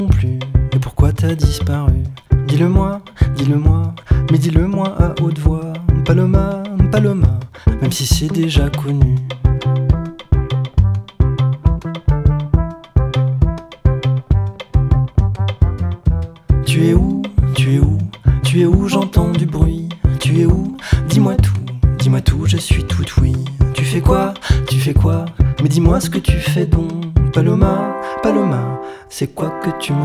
non plus. Et pourquoi t'as disparu? Dis-le-moi, mais dis-le-moi à haute voix. Paloma, Paloma, même si c'est déjà connu. Tu es où? Tu es où? Tu es où? J'entends du bruit. Tu es où? Dis-moi tout, je suis tout oui. Tu fais quoi? Tu fais quoi? Mais dis-moi ce que tu fais donc. Paloma, Paloma, c'est quoi que tu